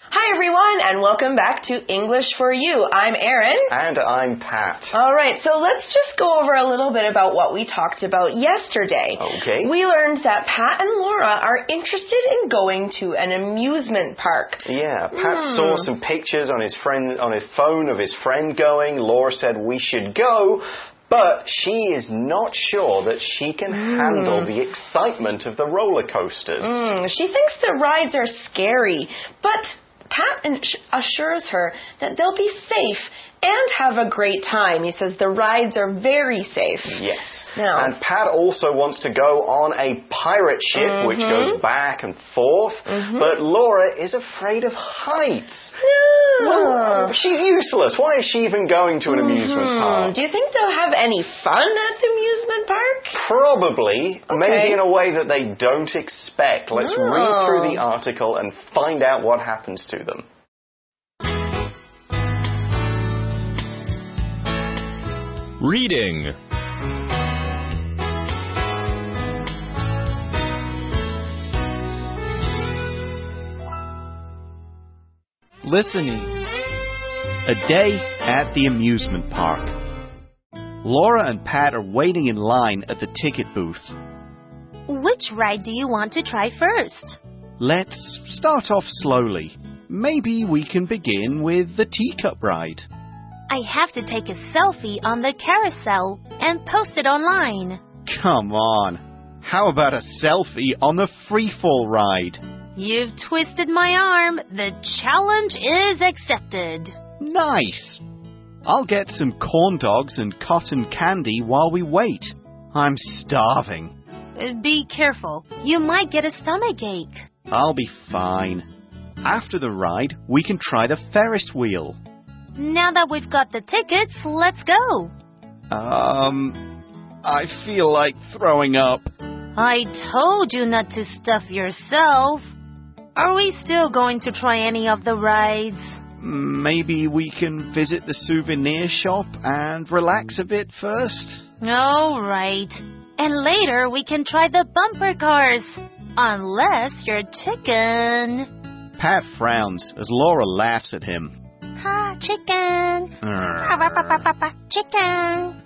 Hi everyone, and welcome back to English for You. I'm Erin. And I'm Pat. All right, so let's just go over a little bit about what we talked about yesterday. Okay. We learned that Pat and Laura are interested in going to an amusement park. Yeah, Pat saw some pictures on his phone of his friend going. Laura said we should go. But she is not sure that she can handle the excitement of the roller coasters. She thinks the rides are scary, but Pat assures her that they'll be safe and have a great time. He says the rides are very safe. Yes. Now, and Pat also wants to go on a pirate ship which goes back and forth, but Laura is afraid of heights. Well, she's useless. Why is she even going to an amusement park? Do you think they'll have any fun at the amusement park? Probably. Okay. Maybe in a way that they don't expect. Let's read through the article and find out what happens to them. Reading. Listening. A day at the amusement park. Laura and Pat are waiting in line at the ticket booth. Which ride do you want to try first? Let's start off slowly. Maybe we can begin with the teacup ride. I have to take a selfie on the carousel and post it online. Come on. How about a selfie on the freefall ride? You've twisted my arm. The challenge is accepted. Nice. I'll get some corn dogs and cotton candy while we wait. I'm starving. Be careful. You might get a stomachache. I'll be fine. After the ride, we can try the Ferris wheel. Now that we've got the tickets, let's go. I feel like throwing up. I told you not to stuff yourself. Are we still going to try any of the rides? Maybe we can visit the souvenir shop and relax a bit first? All right. And later we can try the bumper cars. Unless you're chicken. Pat frowns as Laura laughs at him. Ha, chicken. Chicken.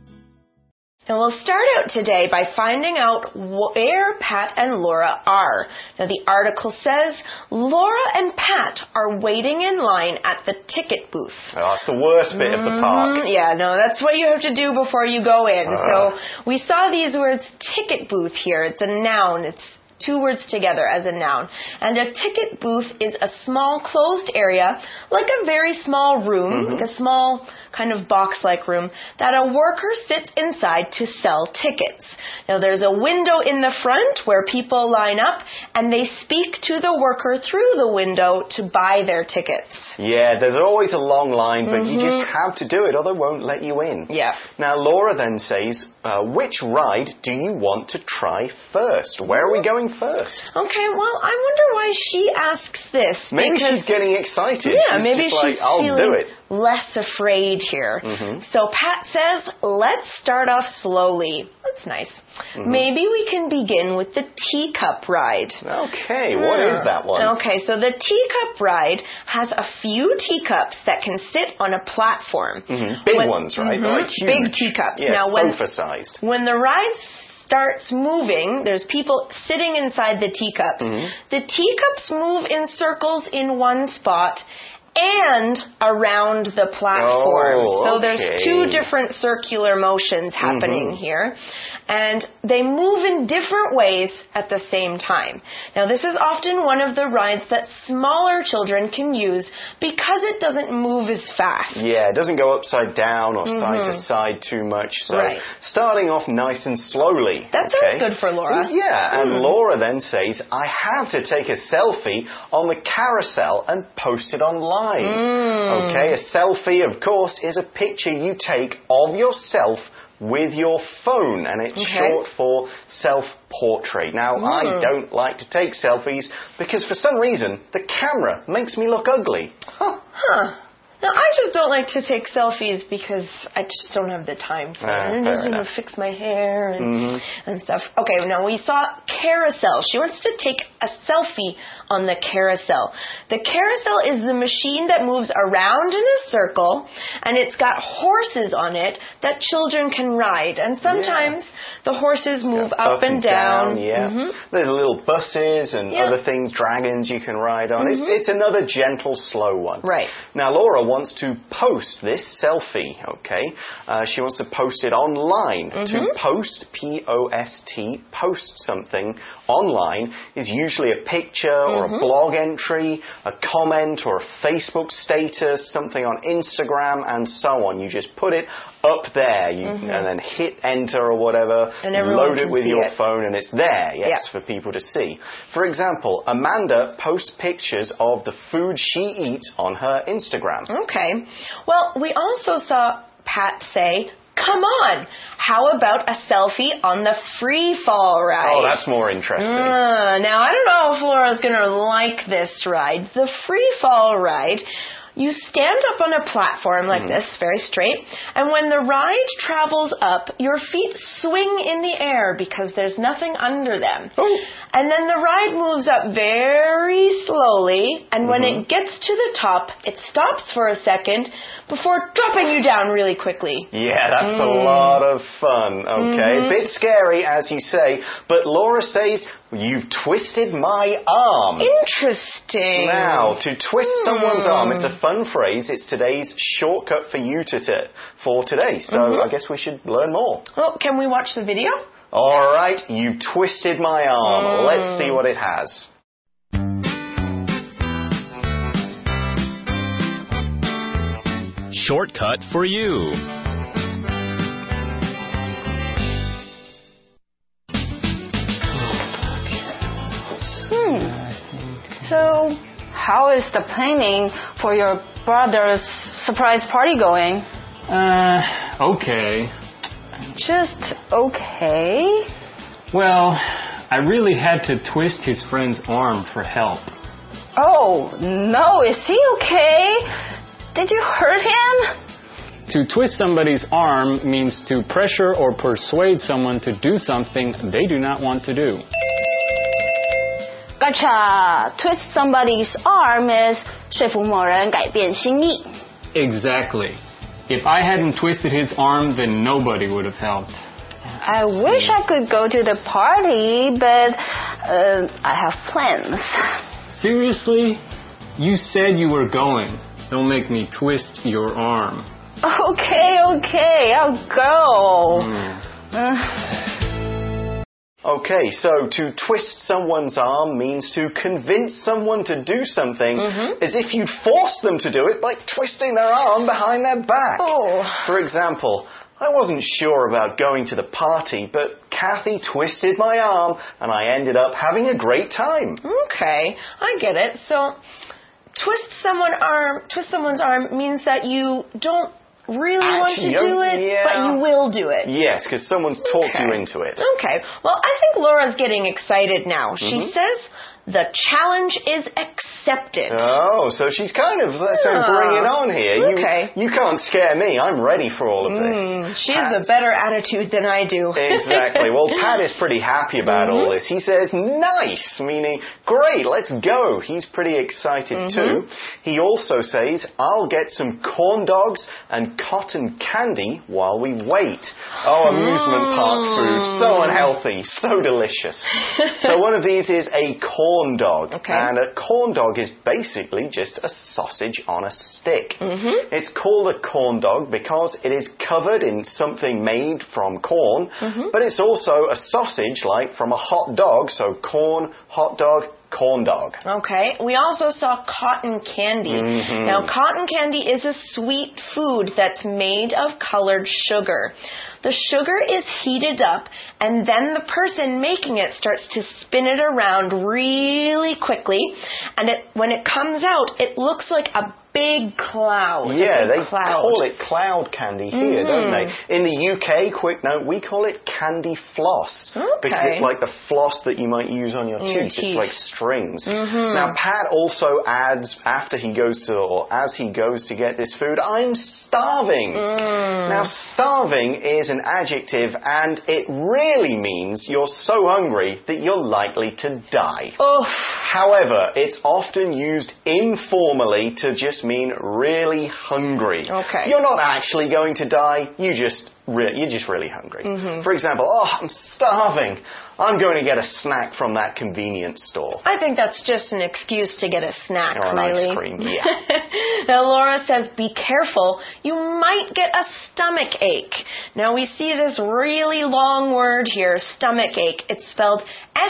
and we'll start out today by finding out where Pat and Laura are. Now, the article says Laura and Pat are waiting in line at the ticket booth. Oh, that's the worst bit of the park. Yeah, no, that's what you have to do before you go in. So we saw these words ticket booth here. It's a noun. It's two words together as a noun. And a ticket booth is a small closed area, like a very small room, like a small kind of box-like room, that a worker sits inside to sell tickets. Now, there's a window in the front where people line up, and they speak to the worker through the window to buy their tickets. Yeah, there's always a long line, but you just have to do it or they won't let you in. Yeah. Now, Laura then says, which ride do you want to try first? Where are we going first? Okay, well, I wonder why she asks this. Maybe she's getting excited. Yeah, she's maybe just like, she's I'll feeling do it. less afraid here. So Pat says, let's start off slowly. That's nice. Maybe we can begin with the teacup ride. Okay, what is that one? Okay, so the teacup ride has a few teacups that can sit on a platform. Big ones, right? They're like huge. Big teacups. Yeah, now, sofa-sized. when the ride starts moving, there's people sitting inside the teacups. The teacups move in circles in one spot and around the platform. So there's two different circular motions happening here. And they move in different ways at the same time. Now, this is often one of the rides that smaller children can use because it doesn't move as fast. Yeah, it doesn't go upside down or side to side too much. So starting off nice and slowly. That sounds good for Laura. Yeah, and Laura then says, I have to take a selfie on the carousel and post it online. Okay, a selfie, of course, is a picture you take of yourself with your phone, and it's short for self-portrait. Now, I don't like to take selfies because for some reason the camera makes me look ugly. Now, I just don't like to take selfies because I just don't have the time for it. I just fix my hair and stuff. Okay, now we saw Carousel. She wants to take a selfie on the carousel. The carousel is the machine that moves around in a circle, and it's got horses on it that children can ride. And sometimes the horses move up and down. There's little buses and other things, dragons you can ride on. It's another gentle, slow one. Right. Now, Laura wants to post this selfie, okay? She wants to post it online. To post, P-O-S-T, post something online is usually a picture or a blog entry, a comment or a Facebook status, something on Instagram, and so on. You just put it up there and then hit enter or whatever, and load it with your phone, and it's there, for people to see. For example, Amanda posts pictures of the food she eats on her Instagram. Okay. Well, we also saw Pat say, come on, how about a selfie on the free fall ride? Oh, that's more interesting. Now, I don't know if Laura's going to like this ride. The free fall ride, you stand up on a platform like this, very straight, and when the ride travels up, your feet swing in the air because there's nothing under them. And then the ride moves up very slowly, and when it gets to the top, it stops for a second before dropping you down really quickly. Yeah, that's a lot of fun, okay? A bit scary, as you say, but Laura says, you've twisted my arm. Interesting. Now, to twist someone's arm, it's a fun phrase. It's today's shortcut for you for today. So I guess we should learn more. Oh, can we watch the video? All right, you've twisted my arm. Let's see what it has. Shortcut for you. So, how is the planning for your brother's surprise party going? Okay. Just okay? Well, I really had to twist his friend's arm for help. Oh, no, is he okay? Did you hurt him? To twist somebody's arm means to pressure or persuade someone to do something they do not want to do. Gotcha. Twist somebody's arm is 说服某人改变心意. Exactly. If I hadn't twisted his arm, then nobody would have helped. I wish I could go to the party, but I have plans. Seriously? You said you were going. Don't make me twist your arm. Okay, I'll go. Okay, so to twist someone's arm means to convince someone to do something as if you'd force them to do it by twisting their arm behind their back. For example, I wasn't sure about going to the party, but Kathy twisted my arm and I ended up having a great time. Okay, I get it. So, twist someone's arm means that you don't really want to do it, but you will do it. Yes, because someone's talked you into it. Okay. Well, I think Laura's getting excited now. She says the challenge is accepted. Oh, so she's kind of bring it on here. Okay. You can't scare me. I'm ready for all of this. She has a better attitude than I do. Exactly. Well, Pat is pretty happy about all this. He says, nice, meaning, great, let's go. He's pretty excited too. He also says, I'll get some corn dogs and cotton candy while we wait. Oh, amusement park food. So unhealthy. So delicious. So one of these is a corn dog. Okay. And a corn dog is basically just a sausage on a stick. It's called a corn dog because it is covered in something made from corn, but it's also a sausage like from a hot dog, so corn, hot dog, corn dog. Okay. We also saw cotton candy. Now, cotton candy is a sweet food that's made of colored sugar. The sugar is heated up, and then the person making it starts to spin it around really quickly, and when it comes out, it looks like a big cloud. Yeah, they cloud. call it cloud candy here, don't they? In the UK, quick note, we call it candy floss. Because it's like the floss that you might use on your teeth. It's like strings. Now, Pat also adds, after he goes to, or as he goes to get this food, I'm starving. Now, starving is an adjective, and it really means you're so hungry that you're likely to die. However, it's often used informally to just mean really hungry. Okay. You're not actually going to die, you're just really hungry. For example, I'm starving. I'm going to get a snack from that convenience store. I think that's just an excuse to get a snack, or an really. ice cream, yeah. Now, Laura says, be careful. You might get a stomach ache. Now, we see this really long word here, stomach ache. It's spelled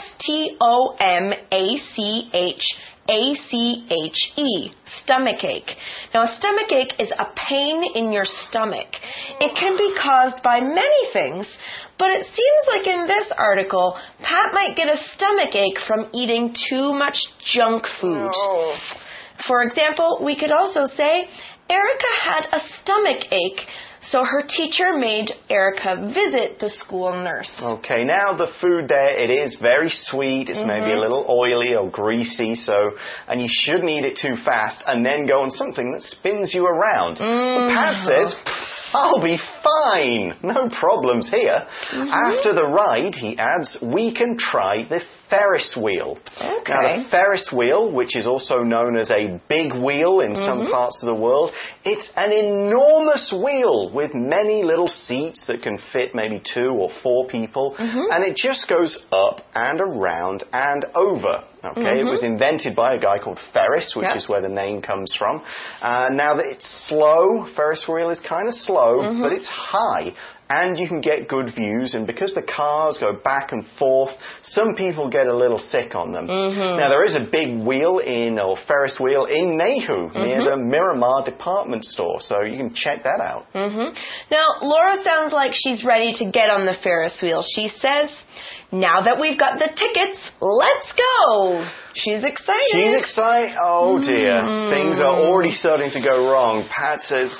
S-T-O-M-A-C-H-A-C-H-E, stomach ache. Now, a stomach ache is a pain in your stomach. It can be caused by many things, but it seems like in this article, Pat might get a stomach ache from eating too much junk food. For example, we could also say, Erica had a stomach ache, so her teacher made Erica visit the school nurse. Okay, now the food there, it is very sweet. It's maybe a little oily or greasy, and you shouldn't eat it too fast and then go on something that spins you around. But Pat says, I'll be fine. No problems here. After the ride, he adds, we can try the Ferris wheel. Okay. Now, the Ferris wheel, which is also known as a big wheel in some parts of the world, it's an enormous wheel with many little seats that can fit maybe 2 or 4 people, and it just goes up and around and over. Okay, it was invented by a guy called Ferris, which is where the name comes from. Now that it's slow, Ferris wheel is kind of slow, but it's high. And you can get good views, and because the cars go back and forth, some people get a little sick on them. Now, there is a big wheel or Ferris wheel in Neihu, near the Miramar department store, so you can check that out. Now, Laura sounds like she's ready to get on the Ferris wheel. She says, now that we've got the tickets, let's go. She's excited. She's excited? Oh, dear. Things are already starting to go wrong. Pat says,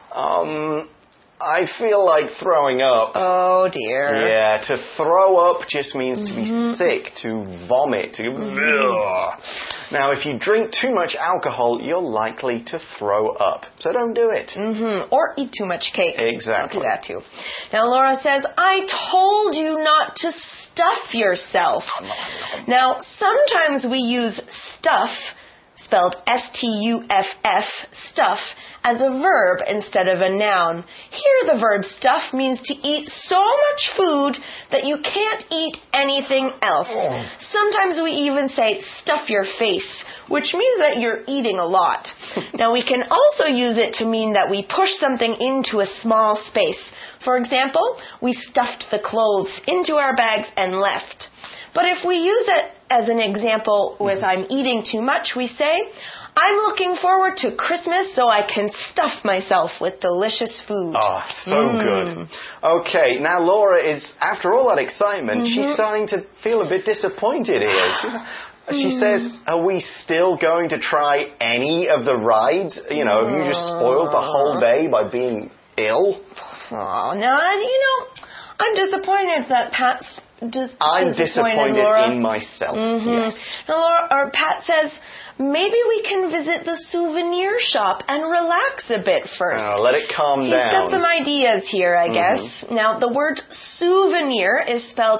I feel like throwing up. Oh, dear. Yeah, to throw up just means to be sick, to vomit, Now, if you drink too much alcohol, you're likely to throw up. So don't do it. Or eat too much cake. Exactly. Don't do that too. Now, Laura says, I told you not to stuff yourself. Now, sometimes we use stuff, spelled S-T-U-F-F, stuff, as a verb instead of a noun. Here the verb stuff means to eat so much food that you can't eat anything else. Sometimes we even say stuff your face, which means that you're eating a lot. Now, we can also use it to mean that we push something into a small space. For example, we stuffed the clothes into our bags and left. But if we use it as an example with I'm eating too much, we say, I'm looking forward to Christmas so I can stuff myself with delicious food. Oh, so good. Okay, now Laura is, after all that excitement, she's starting to feel a bit disappointed here. She says, are we still going to try any of the rides? You know, have you just spoiled the whole day by being ill? Oh, no, I'm disappointed that Pat's I'm disappointed Laura. in myself. Yes. Now, Pat says, maybe we can visit the souvenir shop and relax a bit first. Let it calm down. He's got some ideas here, I guess. Now, the word souvenir is spelled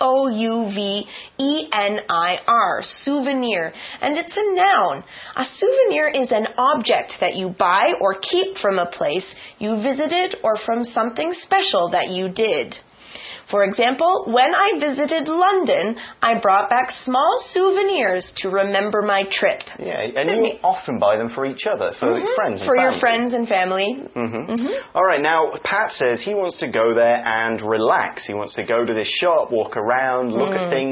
S-O-U-V-E-N-I-R, souvenir, and it's a noun. A souvenir is an object that you buy or keep from a place you visited or from something special that you did. For example, when I visited London, I brought back small souvenirs to remember my trip. Yeah, and you often buy them for each other, for friends and for family. your friends and family. All right, now, Pat says he wants to go there and relax. He wants to go to this shop, walk around, look at things,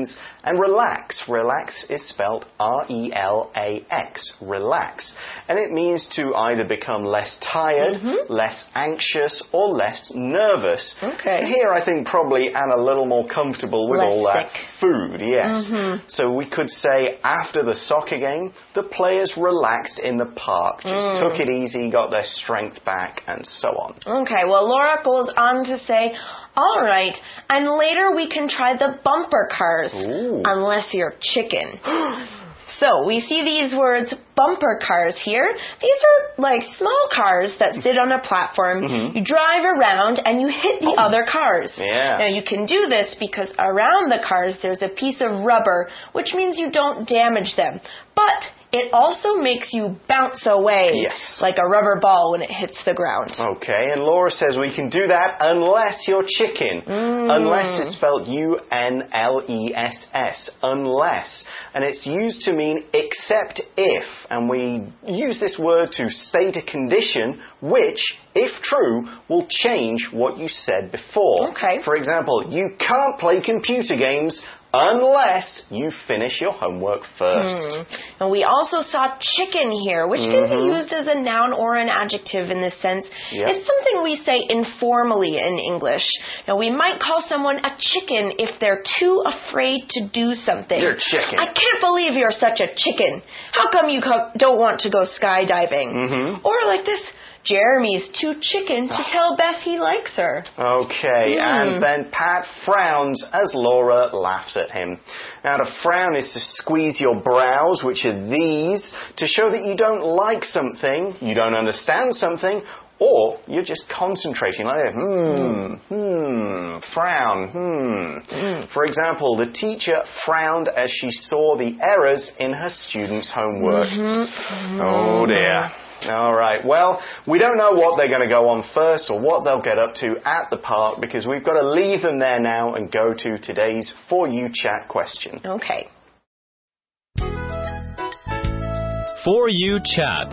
And relax. Relax is spelled R-E-L-A-X. Relax. And it means to either become less tired, less anxious, or less nervous. Okay. Here I think probably and a little more comfortable with Less all that sick. food, yes. So we could say after the soccer game, the players relaxed in the park, just took it easy, got their strength back, and so on. Okay, well, Laura goes on to say, all right, and later we can try the bumper cars, Ooh. unless you're chicken. So we see these words bumper cars here. These are like small cars that sit on a platform. You drive around and you hit the other cars. Yeah. Now you can do this because around the cars there's a piece of rubber, which means you don't damage them. But it also makes you bounce away Yes. like a rubber ball when it hits the ground. Okay, and Laura says we can do that unless you're chicken. Unless is spelled U-N-L-E-S-S. Unless. And it's used to mean except if. And we use this word to state a condition which, if true, will change what you said before. Okay. For example, you can't play computer games unless you finish your homework first. And we also saw chicken here, which can be used as a noun or an adjective in this sense. Yep. It's something we say informally in English. Now, we might call someone a chicken if they're too afraid to do something. You're a chicken. I can't believe you're such a chicken. How come you don't want to go skydiving? Or like this, Jeremy's too chicken to tell Beth he likes her. Okay, and then Pat frowns as Laura laughs at him. Now, to frown is to squeeze your brows, which are these, to show that you don't like something, you don't understand something, or you're just concentrating like that. Frown, For example, the teacher frowned as she saw the errors in her students' homework. Oh dear. All right, well, we don't know what they're going to go on first or what they'll get up to at the park because we've got to leave them there now and go to today's For You Chat question. Okay. For You Chat.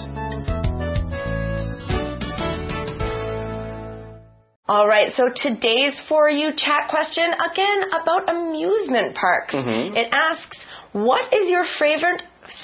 All right, so today's For You Chat question, again, about amusement parks. It asks, what is your favorite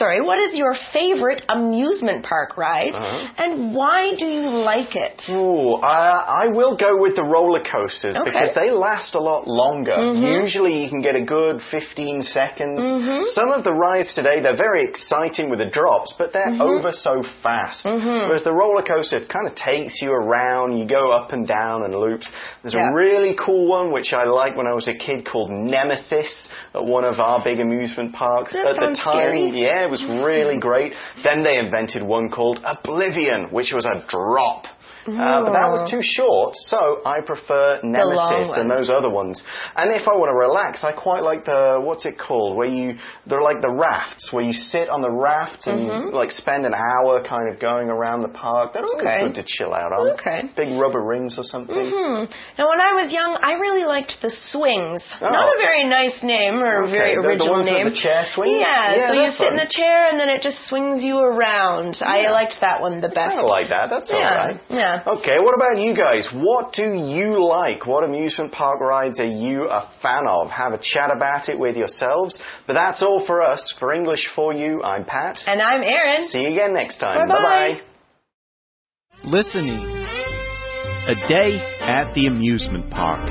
amusement park ride, and why do you like it? Ooh, I will go with the roller coasters Okay. because they last a lot longer. Usually you can get a good 15 seconds. Some of the rides today, they're very exciting with the drops, but they're over so fast. Whereas the roller coaster kind of takes you around, you go up and down and loops. There's a really cool one which I liked when I was a kid called Nemesis at one of our big amusement parks. That at the sounds time, scary. yeah, it was really great. Then they invented one called Oblivion, which was a drop. But that was too short, so I prefer Nemesis and those other ones. And if I want to relax, I quite like the, what's it called, they're like the rafts, where you sit on the rafts and like spend an hour kind of going around the park. That's always good to chill out on. Big rubber rings or something. Now, when I was young, I really liked the swings. Not a very nice name or a very original the ones name. With the chair swings? Yeah, so you they're sit in fun. the chair and then it just swings you around. I liked that one the best. I like that. That's all right. Yeah. Okay, what about you guys? What do you like? What amusement park rides are you a fan of? Have a chat about it with yourselves. But that's all for us. For English For You, I'm Pat. And I'm Erin. See you again next time. Bye-bye. Bye-bye. Listening. A day at the amusement park.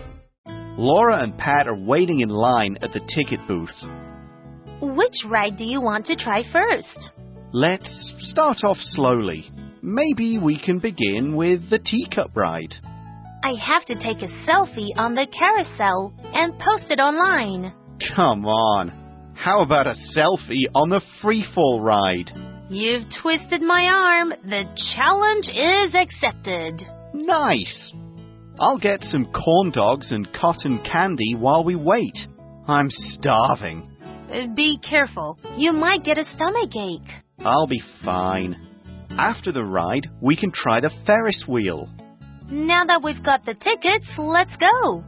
Laura and Pat are waiting in line at the ticket booth. Which ride do you want to try first? Let's start off slowly. Maybe we can begin with the teacup ride. I have to take a selfie on the carousel and post it online. Come on. How about a selfie on the freefall ride? You've twisted my arm. The challenge is accepted. Nice. I'll get some corn dogs and cotton candy while we wait. I'm starving. Be careful. You might get a stomachache. I'll be fine. After the ride, we can try the Ferris wheel. Now that we've got the tickets, let's go.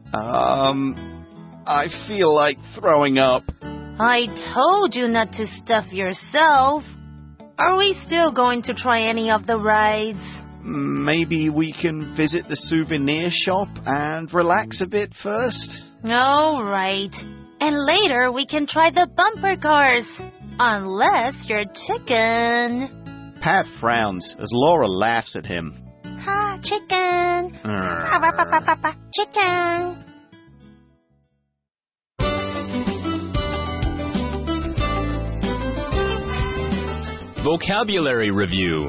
I feel like throwing up. I told you not to stuff yourself. Are we still going to try any of the rides? Maybe we can visit the souvenir shop and relax a bit first? All right. And later we can try the bumper cars. Unless you're chicken. Pat frowns as Laura laughs at him. Ha, chicken. Chicken. Vocabulary Review.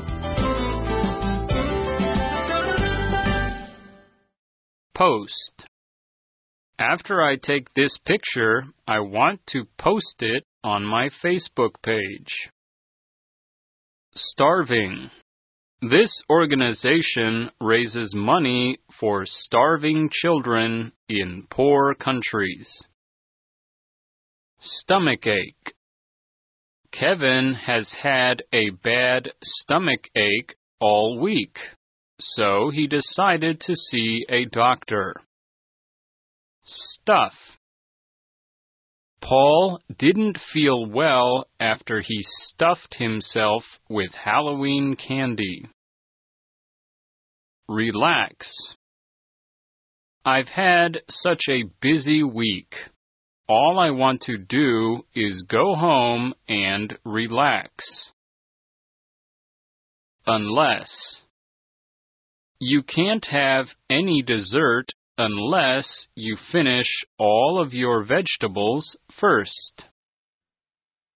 Post. After I take this picture, I want to post it on my Facebook page. Starving. This organization raises money for starving children in poor countries. Stomachache. Kevin has had a bad stomach ache all week, so he decided to see a doctor. Stuff. Paul didn't feel well after he stuffed himself with Halloween candy. Relax. I've had such a busy week. All I want to do is go home and relax. Unless. You can't have any dessert unless you finish all of your vegetables first.